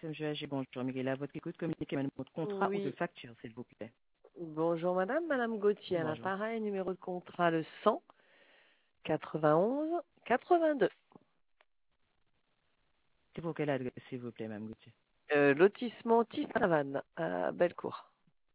SMGH, bonjour Miguel, à votre écoute, communiquez-moi le numéro de contrat ou de Oui. facture, s'il vous plaît. Bonjour madame, madame Gauthier à Bonjour. l'appareil, numéro de contrat le 100 91 82. C'est pour quelle adresse, s'il vous plaît, Mme Gauthier? Lotissement Tissavannes à Bellecour.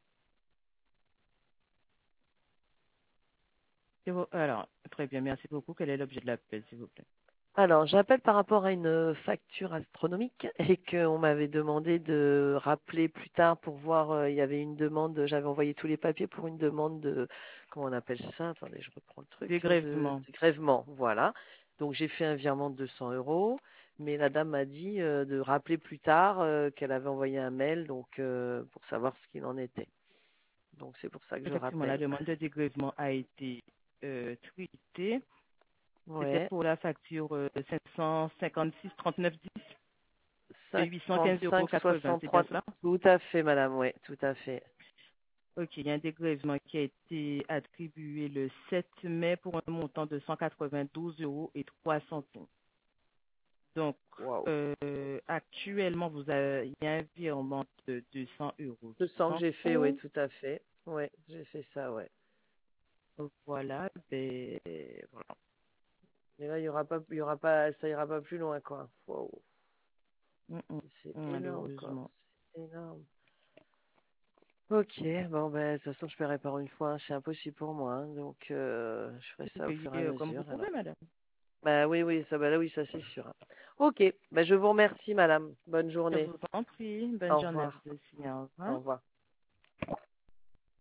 Alors, très bien, merci beaucoup. Quel est l'objet de l'appel, s'il vous plaît? Alors, j'appelle par rapport à une facture astronomique et qu'on m'avait demandé de rappeler plus tard pour voir, il y avait une demande, j'avais envoyé tous les papiers pour une demande de, comment on appelle ça? Attendez, je reprends le truc, Dégrèvement. de grèvement, voilà. Donc, j'ai fait un virement de 200 euros, mais la dame m'a dit de rappeler plus tard, qu'elle avait envoyé un mail, donc pour savoir ce qu'il en était. Donc, c'est pour ça que je Effectivement, la rappelle. demande de dégrèvement a été tweetée. C'était Ouais, pour la facture 556,39,10 de 815,80 €, c'est bien 55,63. cela? Tout à fait, madame, ouais, tout à fait. Ok, il y a un dégrèvement qui a été attribué le 7 mai pour un montant de 192,03 €. Donc, Waouh. actuellement, il y a un virement de 200 € Je qui est sens que en j'ai fait, oui, cours. tout à fait. Ouais, j'ai fait ça, ouais. Voilà, ben, voilà. Mais là, il y aura pas, ça ira pas plus loin, quoi. Wow. Mm, mm, C'est énorme, quoi. malheureusement. C'est énorme. Ok, bon, ben, de toute façon, je paierai par une fois, hein. C'est impossible pour moi, hein. Donc, je ferai Vous ça au payez fur et à comme vous mesure, alors. pouvez, madame. Bah oui, oui, ça, bah là, oui, ça, c'est sûr, hein. Ok, ben, je vous remercie, madame. Bonne Je journée. vous en prie. Bonne Au journée à revoir. vous aussi. Au revoir. Au revoir.